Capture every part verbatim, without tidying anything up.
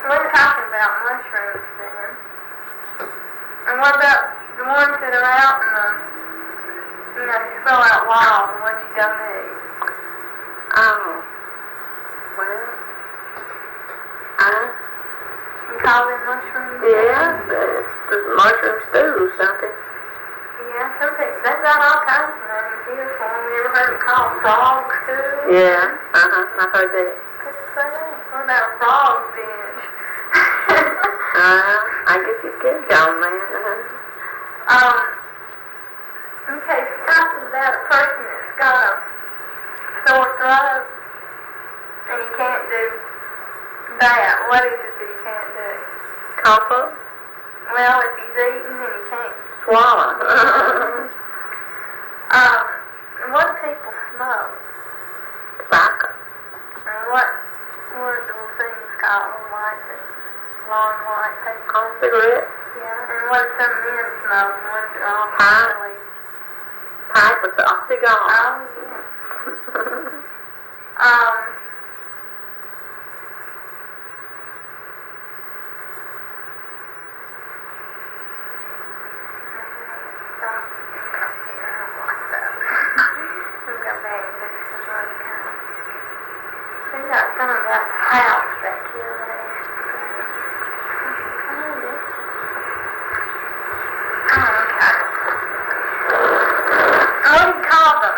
We're talking about mushrooms then. And what about the ones that are out in the, you know, you throw out wild, the ones you don't eat? Oh. Well, I... You call them mushrooms? Yeah, it's the mushroom stew or something. Yeah, some people, they've got all kinds of names here for them. You ever heard them called frog stew? Yeah, uh-huh, I've heard that. What about frog dish? uh, I guess you could call them that, uh-huh. Um, okay, so talking about a person that's got a sore throat and he can't do that. What is it that he can't do? Cough up? Well, if he's eating and he can't swallow. um, what do people smoke? Tobacco. And what, what are those things called? White things? Long white paper? Oh, cigarettes. Yeah, and what do some men smoke? And what are all Pipe. really? Pipe with a cigar. Oh, yeah. um, Some of that house back here. Oh, okay. What do you call them?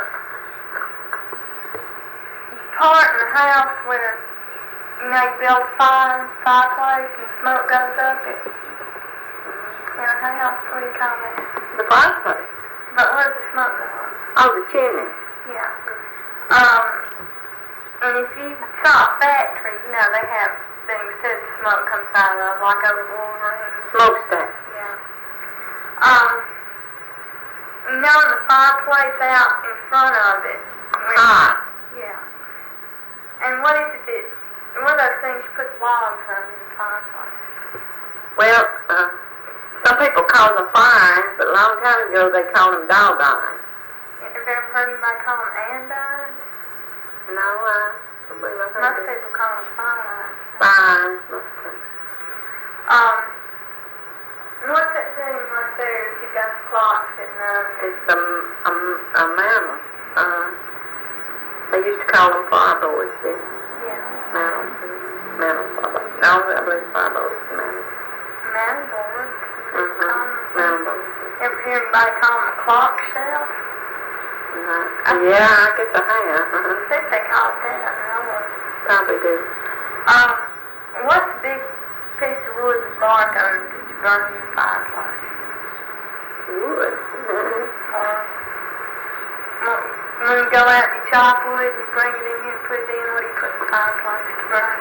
You part in the house where, you know, you build a fire, fireplace and smoke goes up it. In a house, what do you call that? The fireplace. But where does the smoke go on? Oh, the chimney. Yeah. Um... And if you saw a factory, you know, they have things that smoke comes out of, like over the Wolverine. Smokestack. Yeah. Um, you know, in the fireplace out in front of it. Ah. Yeah. And what is it that, what are those things you put logs on in the fireplace? Well, uh, some people call them fires, but a long time ago they called them doggone. Have you ever heard anybody call them andines? No, I don't believe I've heard Most it. people call them fires. Fires, mostly. Um, what's that thing right there that you got the clock sitting on? It's a, a, a mantle. Uh, they used to call them fireboards, see? Yeah. Mantles. Mantles, fireboards. No, I believe fireboards is mantles. Mantle board. Mm-hmm. Um, Mantle boards. ever hear anybody call them a clock shelf? No. Yeah, I guess I have. Uh-huh. I think they call it that. I don't know. Probably do. Um, what's a big piece of wood with bark on it that you burn in the fireplace? Wood. Mm-hmm. Or when, when you go out and you chop wood and you bring it in here and put it in, what do you put in the fireplace to burn?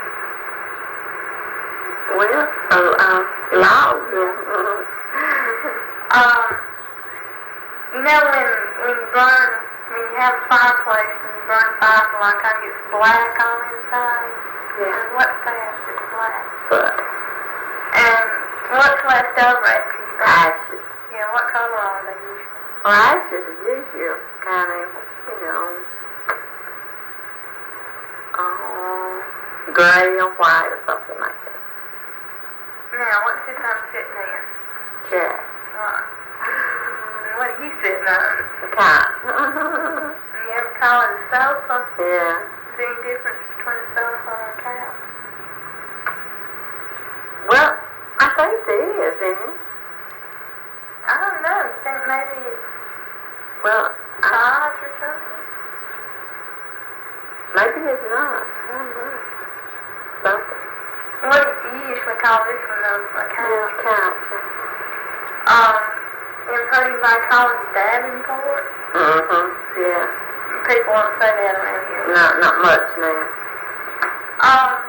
Well, uh, uh, logs. Uh-huh. Um, you know when, when you burn, when you have a fireplace and you burn firefly, it kind of gets black on the inside? Yeah. And what's that that's black? But And what's left over after you burn? ashes. Yeah, what color are they usually? Well, ashes is usually kind of, you know, uh, gray or white or something like that. Now, what's this I'm sitting in? Jack. Right. And what are you sitting on? The cat. And you ever call it a sofa? Yeah. Is there any difference between a sofa and a couch? Well, I think there is, isn't it? I don't know. You think maybe it's Well, I, size or something? maybe it's not. I don't know. Something. What do you usually call this one, though? A Yeah, couch? couch. Um, you ever heard anybody call it a Davenport? Mm-hmm. Yeah. People won't say that around here. Not, not much now. Um,